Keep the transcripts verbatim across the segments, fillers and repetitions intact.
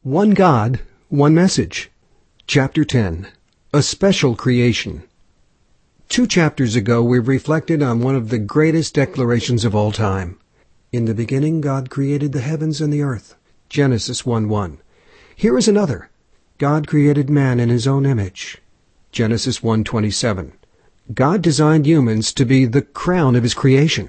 One God, One Message. Chapter ten. A Special Creation. Two chapters ago we reflected on one of the greatest declarations of all time. In the beginning God created the heavens and the earth. Genesis one one. Here is another. God created man in his own image. Genesis one twenty-seven. God designed humans to be the crown of his creation.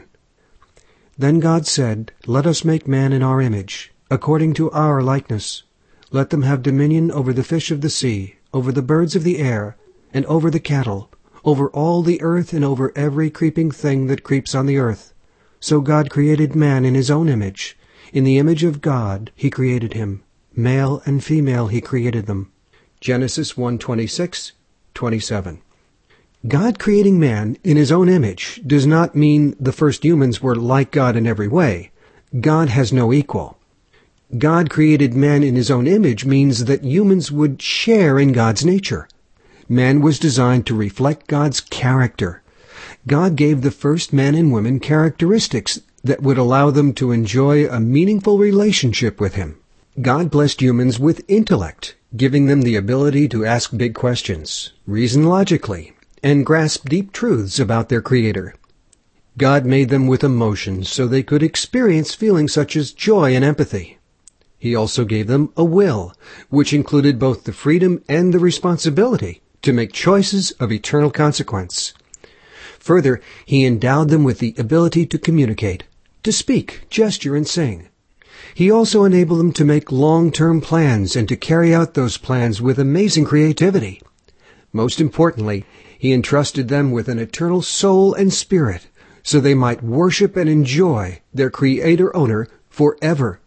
Then God said, "Let us make man in our image, according to our likeness. Let them have dominion over the fish of the sea, over the birds of the air, and over the cattle, over all the earth, and over every creeping thing that creeps on the earth." So God created man in his own image. In the image of God he created him. Male and female he created them. Genesis one twenty-six, twenty-seven. God creating man in his own image does not mean the first humans were like God in every way. God has no equal. God created man in his own image means that humans would share in God's nature. Man was designed to reflect God's character. God gave the first men and women characteristics that would allow them to enjoy a meaningful relationship with him. God blessed humans with intellect, giving them the ability to ask big questions, reason logically, and grasp deep truths about their Creator. God made them with emotions so they could experience feelings such as joy and empathy. He also gave them a will, which included both the freedom and the responsibility to make choices of eternal consequence. Further, he endowed them with the ability to communicate, to speak, gesture, and sing. He also enabled them to make long-term plans and to carry out those plans with amazing creativity. Most importantly, he entrusted them with an eternal soul and spirit so they might worship and enjoy their Creator-Owner forever.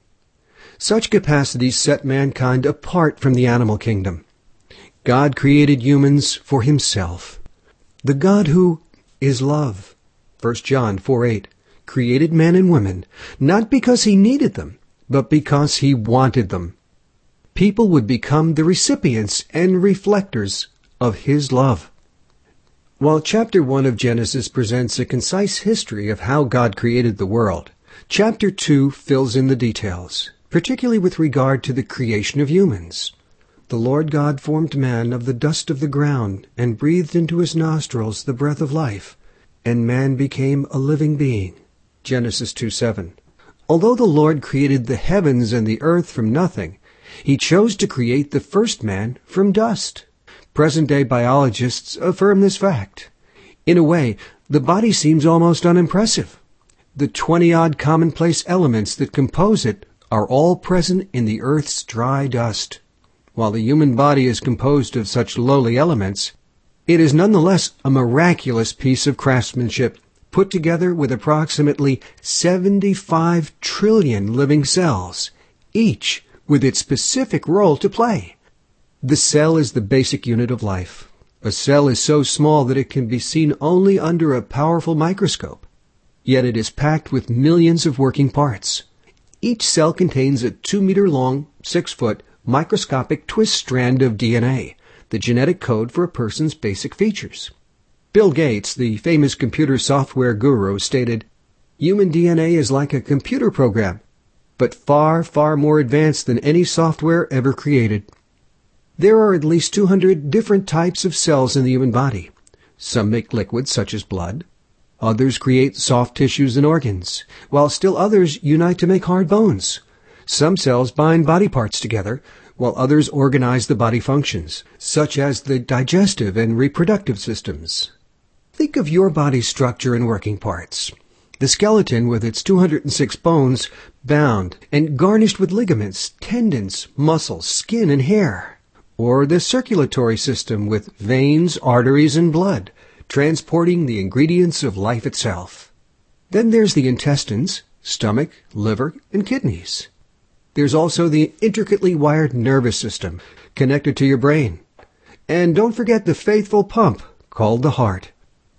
Such capacities set mankind apart from the animal kingdom. God created humans for himself. The God who is love, First John four eight, created men and women, not because he needed them, but because he wanted them. People would become the recipients and reflectors of his love. While chapter one of Genesis presents a concise history of how God created the world, chapter two fills in the details, particularly with regard to the creation of humans. The Lord God formed man of the dust of the ground and breathed into his nostrils the breath of life, and man became a living being. Genesis two seven. Although the Lord created the heavens and the earth from nothing, he chose to create the first man from dust. Present-day biologists affirm this fact. In a way, the body seems almost unimpressive. The twenty-odd commonplace elements that compose it are all present in the earth's dry dust. While the human body is composed of such lowly elements, it is nonetheless a miraculous piece of craftsmanship put together with approximately seventy-five trillion living cells, each with its specific role to play. The cell is the basic unit of life. A cell is so small that it can be seen only under a powerful microscope, yet it is packed with millions of working parts. Each cell contains a two-meter-long, six-foot, microscopic twist strand of D N A, the genetic code for a person's basic features. Bill Gates, the famous computer software guru, stated, "Human D N A is like a computer program, but far, far more advanced than any software ever created." There are at least two hundred different types of cells in the human body. Some make liquids such as blood. Others create soft tissues and organs, while still others unite to make hard bones. Some cells bind body parts together, while others organize the body functions, such as the digestive and reproductive systems. Think of your body's structure and working parts. The skeleton with its two hundred six bones bound and garnished with ligaments, tendons, muscles, skin, and hair. Or the circulatory system with veins, arteries, and blood, transporting the ingredients of life itself. Then there's the intestines, stomach, liver, and kidneys. There's also the intricately wired nervous system connected to your brain. And don't forget the faithful pump called the heart.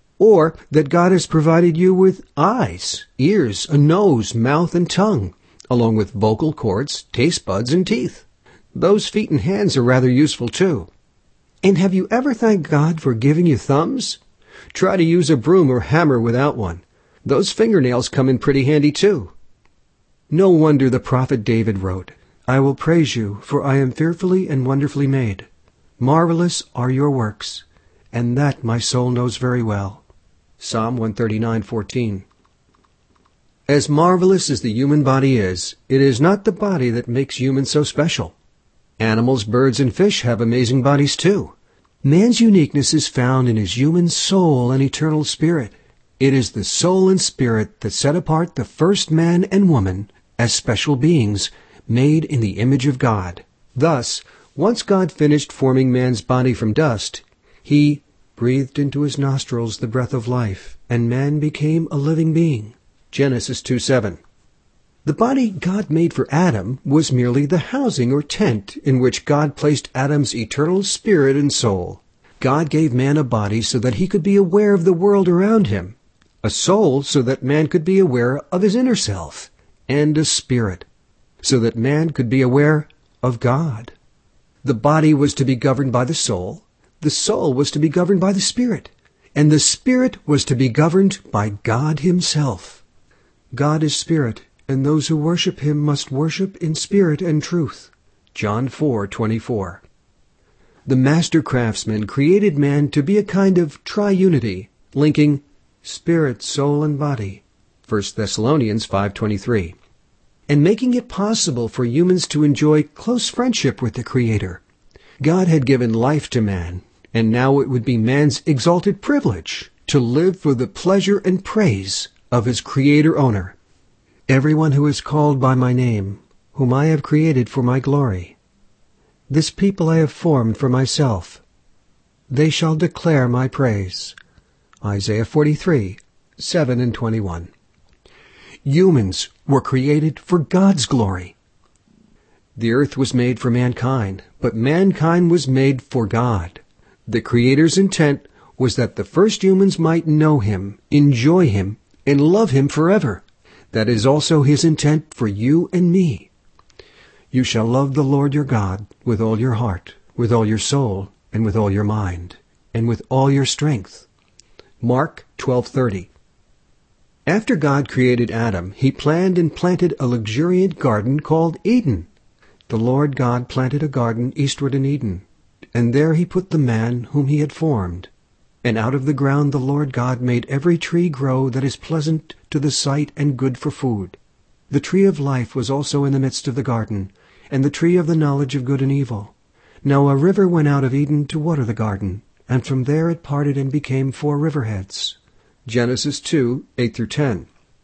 Or that God has provided you with eyes, ears, a nose, mouth, and tongue, along with vocal cords, taste buds, and teeth. Those feet and hands are rather useful too. And have you ever thanked God for giving you thumbs? Try to use a broom or hammer without one. Those fingernails come in pretty handy too. No wonder the prophet David wrote, I will praise you, for I am fearfully and wonderfully made. Marvelous are your works, and that my soul knows very well. Psalm one thirty-nine fourteen. As marvelous as the human body is, it is not the body that makes humans so special. Animals, birds, and fish have amazing bodies too. Man's uniqueness is found in his human soul and eternal spirit. It is the soul and spirit that set apart the first man and woman as special beings, made in the image of God. Thus, once God finished forming man's body from dust, he breathed into his nostrils the breath of life, and man became a living being. Genesis two seven. The body God made for Adam was merely the housing or tent in which God placed Adam's eternal spirit and soul. God gave man a body so that he could be aware of the world around him, a soul so that man could be aware of his inner self, and a spirit so that man could be aware of God. The body was to be governed by the soul, the soul was to be governed by the spirit, and the spirit was to be governed by God himself. God is spirit, and those who worship him must worship in spirit and truth. John four twenty-four. The master craftsman created man to be a kind of triunity, linking spirit, soul, and body, First Thessalonians five twenty-three, and making it possible for humans to enjoy close friendship with the Creator. God had given life to man, and now it would be man's exalted privilege to live for the pleasure and praise of his Creator-owner. Everyone who is called by my name, whom I have created for my glory, this people I have formed for myself, they shall declare my praise. Isaiah forty-three, seven and twenty-one. Humans were created for God's glory. The earth was made for mankind, but mankind was made for God. The Creator's intent was that the first humans might know him, enjoy him, and love him forever. That is also his intent for you and me. You shall love the Lord your God with all your heart, with all your soul, and with all your mind, and with all your strength. Mark twelve thirty. After God created Adam, he planned and planted a luxuriant garden called Eden. The Lord God planted a garden eastward in Eden, and there he put the man whom he had formed. And out of the ground the Lord God made every tree grow that is pleasant to the sight and good for food. The tree of life was also in the midst of the garden, and the tree of the knowledge of good and evil. Now a river went out of Eden to water the garden, and from there it parted and became four riverheads. Genesis two, eight through ten.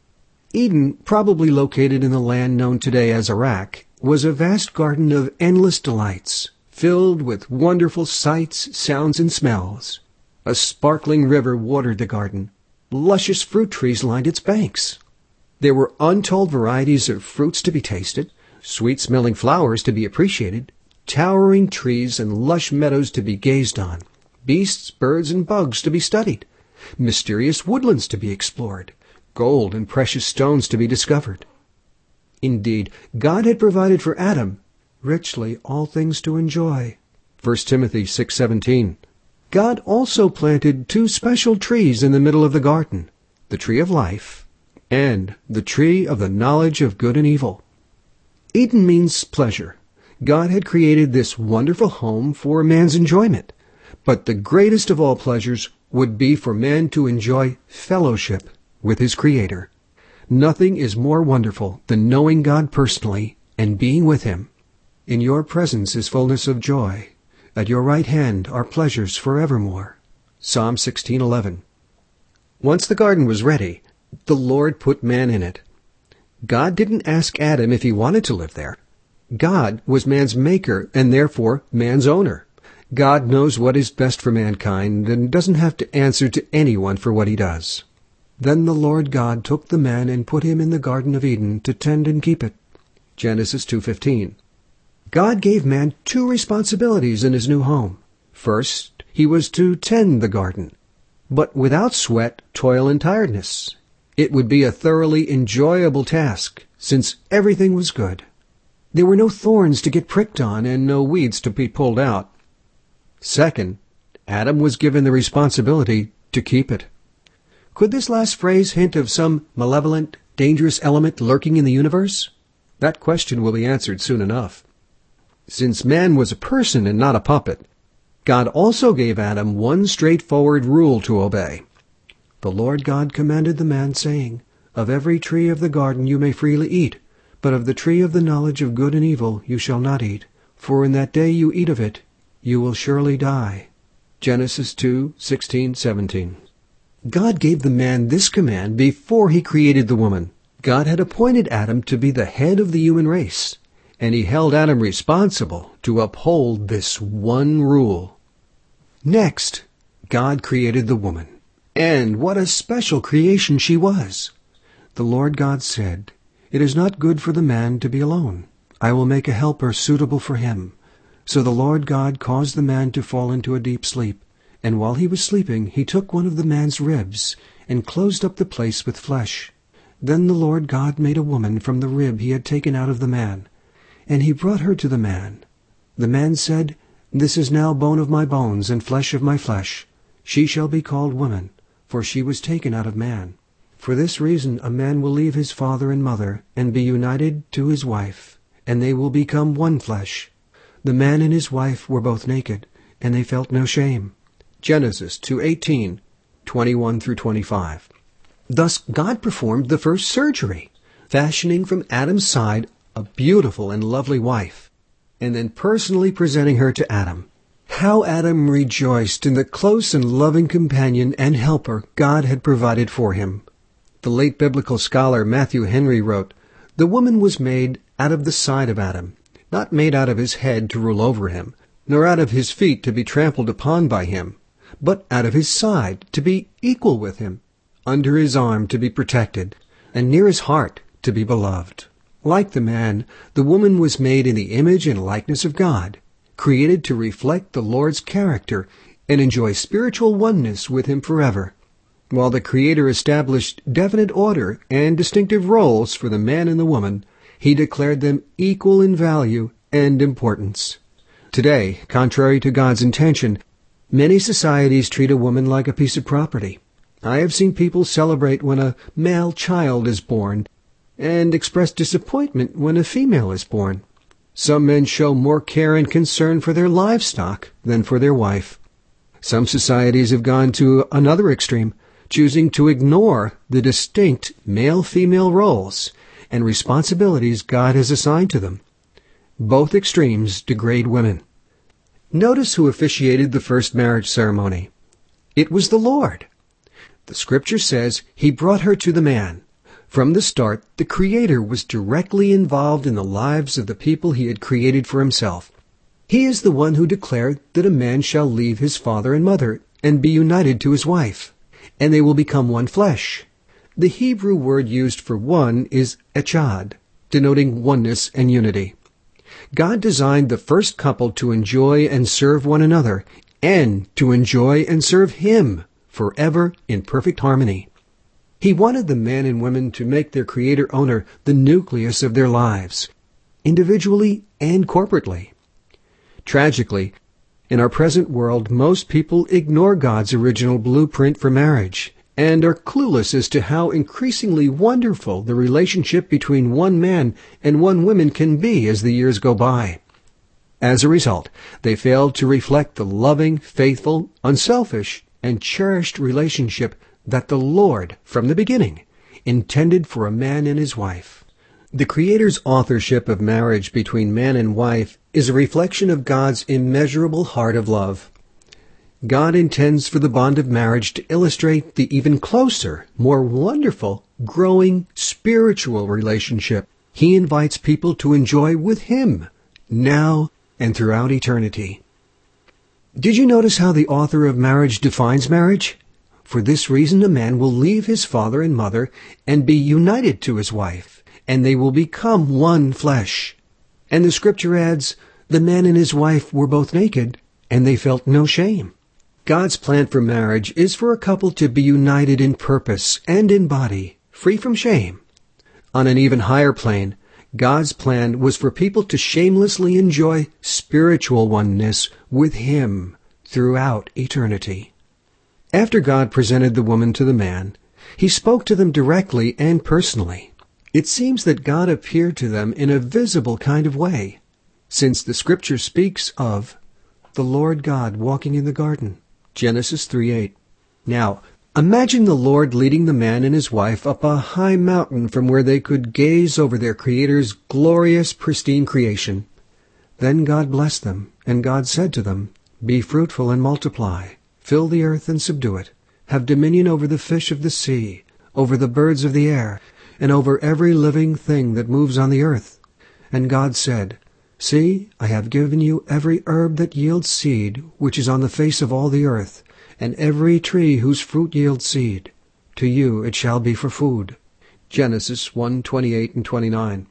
Eden, probably located in the land known today as Iraq, was a vast garden of endless delights, filled with wonderful sights, sounds, and smells. A sparkling river watered the garden. Luscious fruit trees lined its banks. There were untold varieties of fruits to be tasted, sweet-smelling flowers to be appreciated, towering trees and lush meadows to be gazed on, beasts, birds, and bugs to be studied, mysterious woodlands to be explored, gold and precious stones to be discovered. Indeed, God had provided for Adam richly all things to enjoy. First Timothy six seventeen. God also planted two special trees in the middle of the garden, the tree of life and the tree of the knowledge of good and evil. Eden means pleasure. God had created this wonderful home for man's enjoyment, but the greatest of all pleasures would be for man to enjoy fellowship with his Creator. Nothing is more wonderful than knowing God personally and being with him. In your presence is fullness of joy. At your right hand are pleasures forevermore. Psalm sixteen eleven. Once the garden was ready, the Lord put man in it. God didn't ask Adam if he wanted to live there. God was man's maker and therefore man's owner. God knows what is best for mankind and doesn't have to answer to anyone for what he does. Then the Lord God took the man and put him in the Garden of Eden to tend and keep it. Genesis two fifteen. God gave man two responsibilities in his new home. First, he was to tend the garden, but without sweat, toil, and tiredness. It would be a thoroughly enjoyable task, since everything was good. There were no thorns to get pricked on and no weeds to be pulled out. Second, Adam was given the responsibility to keep it. Could this last phrase hint of some malevolent, dangerous element lurking in the universe? That question will be answered soon enough. Since man was a person and not a puppet, God also gave Adam one straightforward rule to obey. The Lord God commanded the man, saying, Of every tree of the garden you may freely eat, but of the tree of the knowledge of good and evil you shall not eat, for in that day you eat of it, you will surely die. Genesis two sixteen seventeen. God gave the man this command before he created the woman. God had appointed Adam to be the head of the human race, and he held Adam responsible to uphold this one rule. Next, God created the woman. And what a special creation she was! The Lord God said, It is not good for the man to be alone. I will make a helper suitable for him. So the Lord God caused the man to fall into a deep sleep. And while he was sleeping, he took one of the man's ribs and closed up the place with flesh. Then the Lord God made a woman from the rib he had taken out of the man, and he brought her to the man. The man said, This is now bone of my bones and flesh of my flesh. She shall be called woman, for she was taken out of man. For this reason a man will leave his father and mother, and be united to his wife, and they will become one flesh. The man and his wife were both naked, and they felt no shame. Genesis two eighteen, twenty-one through twenty-five. Thus God performed the first surgery, fashioning from Adam's side a beautiful and lovely wife, and then personally presenting her to Adam. How Adam rejoiced in the close and loving companion and helper God had provided for him. The late biblical scholar Matthew Henry wrote, The woman was made out of the side of Adam, not made out of his head to rule over him, nor out of his feet to be trampled upon by him, but out of his side to be equal with him, under his arm to be protected, and near his heart to be beloved. Like the man, the woman was made in the image and likeness of God, created to reflect the Lord's character and enjoy spiritual oneness with him forever. While the Creator established definite order and distinctive roles for the man and the woman, he declared them equal in value and importance. Today, contrary to God's intention, many societies treat a woman like a piece of property. I have seen people celebrate when a male child is born and express disappointment when a female is born. Some men show more care and concern for their livestock than for their wife. Some societies have gone to another extreme, choosing to ignore the distinct male-female roles and responsibilities God has assigned to them. Both extremes degrade women. Notice who officiated the first marriage ceremony. It was the Lord. The Scripture says he brought her to the man. From the start, the Creator was directly involved in the lives of the people he had created for himself. He is the one who declared that a man shall leave his father and mother and be united to his wife, and they will become one flesh. The Hebrew word used for one is echad, denoting oneness and unity. God designed the first couple to enjoy and serve one another, and to enjoy and serve Him forever in perfect harmony. He wanted the man and women to make their Creator-owner the nucleus of their lives, individually and corporately. Tragically, in our present world, most people ignore God's original blueprint for marriage and are clueless as to how increasingly wonderful the relationship between one man and one woman can be as the years go by. As a result, they fail to reflect the loving, faithful, unselfish, and cherished relationship that the Lord, from the beginning, intended for a man and his wife. The Creator's authorship of marriage between man and wife is a reflection of God's immeasurable heart of love. God intends for the bond of marriage to illustrate the even closer, more wonderful, growing spiritual relationship He invites people to enjoy with Him, now and throughout eternity. Did you notice how the author of marriage defines marriage? For this reason a man will leave his father and mother and be united to his wife, and they will become one flesh. And the Scripture adds, the man and his wife were both naked, and they felt no shame. God's plan for marriage is for a couple to be united in purpose and in body, free from shame. On an even higher plane, God's plan was for people to shamelessly enjoy spiritual oneness with Him throughout eternity. After God presented the woman to the man, He spoke to them directly and personally. It seems that God appeared to them in a visible kind of way, since the Scripture speaks of the Lord God walking in the garden, Genesis three eight. Now, imagine the Lord leading the man and his wife up a high mountain from where they could gaze over their Creator's glorious, pristine creation. Then God blessed them, and God said to them, "Be fruitful and multiply, fill the earth and subdue it, have dominion over the fish of the sea, over the birds of the air, and over every living thing that moves on the earth." And God said, "See, I have given you every herb that yields seed, which is on the face of all the earth, and every tree whose fruit yields seed. To you it shall be for food." Genesis one twenty-eight and twenty-nine.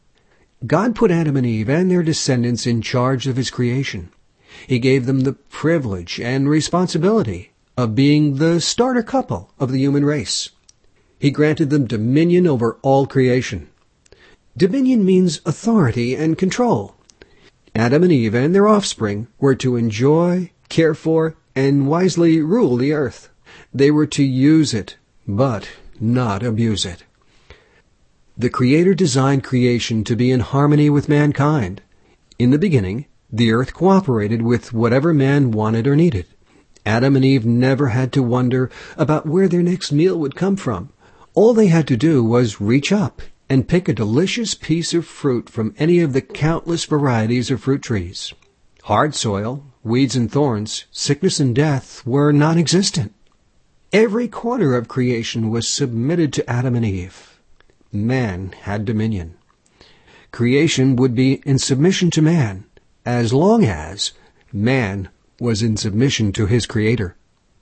God put Adam and Eve and their descendants in charge of his creation. He gave them the privilege and responsibility of being the starter couple of the human race. He granted them dominion over all creation. Dominion means authority and control. Adam and Eve and their offspring were to enjoy, care for, and wisely rule the earth. They were to use it, but not abuse it. The Creator designed creation to be in harmony with mankind. In the beginning, the earth cooperated with whatever man wanted or needed. Adam and Eve never had to wonder about where their next meal would come from. All they had to do was reach up and pick a delicious piece of fruit from any of the countless varieties of fruit trees. Hard soil, weeds and thorns, sickness and death were non-existent. Every corner of creation was submitted to Adam and Eve. Man had dominion. Creation would be in submission to man, as long as man was in submission to his Creator.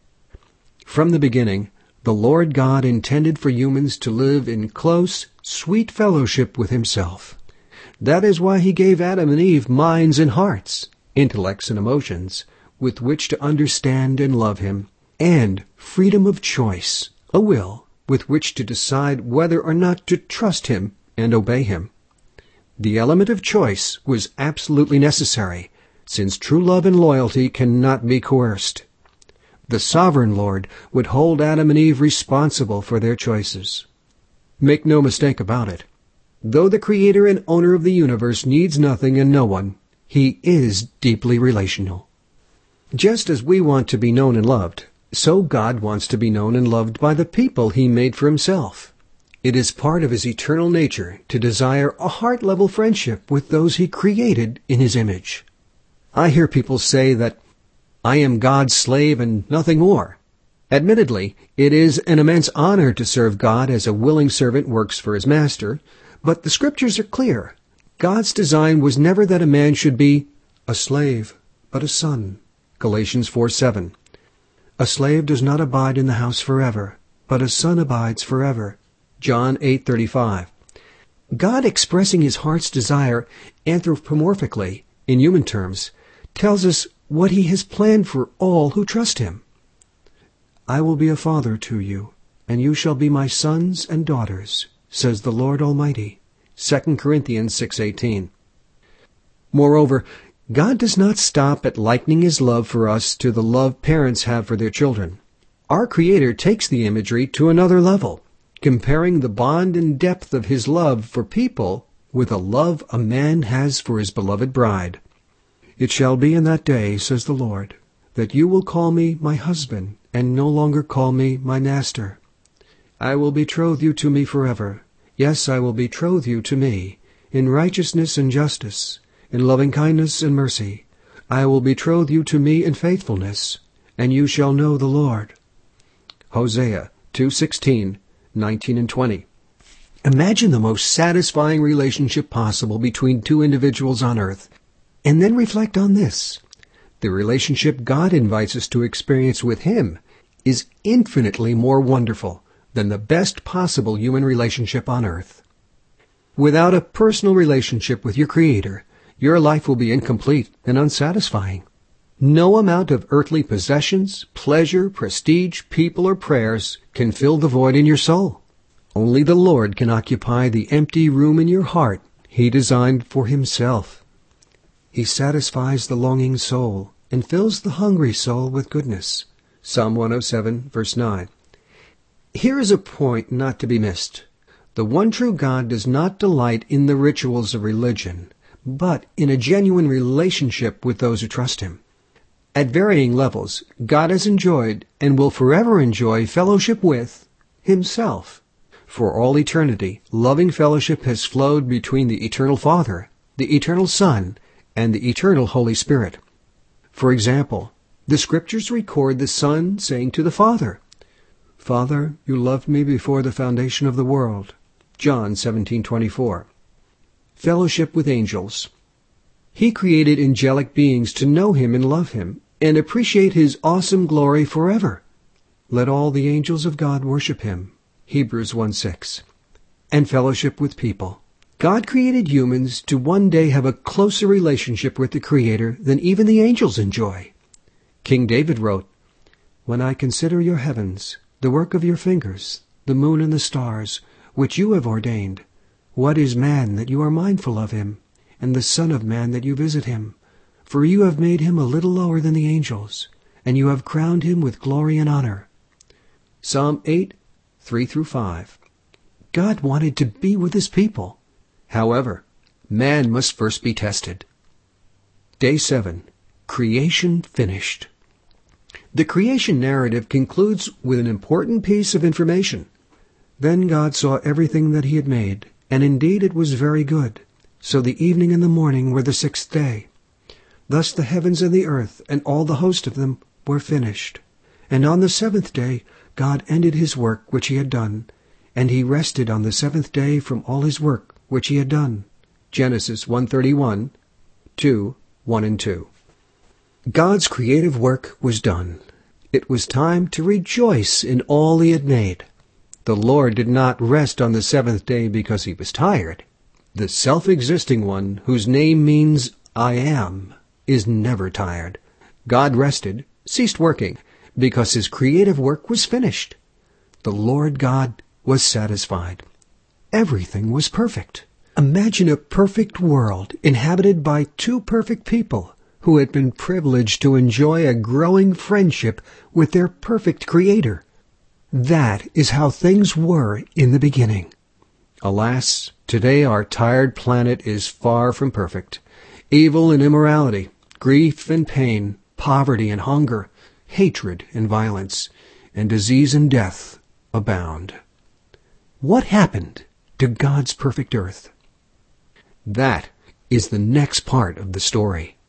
From the beginning, the Lord God intended for humans to live in close, sweet fellowship with himself. That is why he gave Adam and Eve minds and hearts, intellects and emotions, with which to understand and love him, and freedom of choice, a will, with which to decide whether or not to trust him and obey him. The element of choice was absolutely necessary, since true love and loyalty cannot be coerced. The sovereign Lord would hold Adam and Eve responsible for their choices. Make no mistake about it. Though the Creator and owner of the universe needs nothing and no one, he is deeply relational. Just as we want to be known and loved, so God wants to be known and loved by the people he made for himself. It is part of his eternal nature to desire a heart-level friendship with those he created in his image. I hear people say that I am God's slave and nothing more. Admittedly, it is an immense honor to serve God as a willing servant works for his master, but the Scriptures are clear. God's design was never that a man should be a slave, but a son. Galatians four seven. A slave does not abide in the house forever, but a son abides forever. John eight thirty-five. God expressing his heart's desire anthropomorphically, in human terms, tells us what he has planned for all who trust him. "I will be a father to you, and you shall be my sons and daughters, says the Lord Almighty." Second Corinthians six eighteen. Moreover, God does not stop at likening his love for us to the love parents have for their children. Our Creator takes the imagery to another level, comparing the bond and depth of his love for people with a love a man has for his beloved bride. "It shall be in that day, says the Lord, that you will call me my husband, and no longer call me my master. I will betroth you to me forever. Yes, I will betroth you to me, in righteousness and justice, in loving kindness and mercy. I will betroth you to me in faithfulness, and you shall know the Lord." Hosea two sixteen, nineteen and twenty. Imagine the most satisfying relationship possible between two individuals on earth, and then reflect on this. The relationship God invites us to experience with him is infinitely more wonderful than the best possible human relationship on earth. Without a personal relationship with your Creator, your life will be incomplete and unsatisfying. No amount of earthly possessions, pleasure, prestige, people, or prayers can fill the void in your soul. Only the Lord can occupy the empty room in your heart he designed for himself. He satisfies the longing soul and fills the hungry soul with goodness. Psalm one oh seven, verse nine. Here is a point not to be missed. The one true God does not delight in the rituals of religion, but in a genuine relationship with those who trust Him. At varying levels, God has enjoyed and will forever enjoy fellowship with Himself. For all eternity, loving fellowship has flowed between the Eternal Father, the Eternal Son, and the Eternal Holy Spirit. For example, the Scriptures record the Son saying to the Father, "Father, you loved me before the foundation of the world." John seventeen twenty-four. Fellowship with angels. He created angelic beings to know Him and love Him, and appreciate His awesome glory forever. Let all the angels of God worship Him. Hebrews one six. And fellowship with people. God created humans to one day have a closer relationship with the Creator than even the angels enjoy. King David wrote, "When I consider your heavens, the work of your fingers, the moon and the stars, which you have ordained, what is man that you are mindful of him, and the Son of Man that you visit him? For you have made him a little lower than the angels, and you have crowned him with glory and honor." Psalm eight, three through five. God wanted to be with His people. However, man must first be tested. Day seven. Creation finished. The creation narrative concludes with an important piece of information. Then God saw everything that He had made, and indeed it was very good. So the evening and the morning were the sixth day. Thus the heavens and the earth and all the host of them were finished. And on the seventh day God ended His work which He had done, and He rested on the seventh day from all His work which He had done. Genesis one thirty-one, two, one and two. God's creative work was done. It was time to rejoice in all He had made. The Lord did not rest on the seventh day because He was tired. The self-existing One, whose name means I am, is never tired. God rested, ceased working, because His creative work was finished. The Lord God was satisfied. Everything was perfect. Imagine a perfect world inhabited by two perfect people who had been privileged to enjoy a growing friendship with their perfect Creator. That is how things were in the beginning. Alas, today our tired planet is far from perfect. Evil and immorality, grief and pain, poverty and hunger, hatred and violence, and disease and death abound. What happened to God's perfect earth? That is the next part of the story.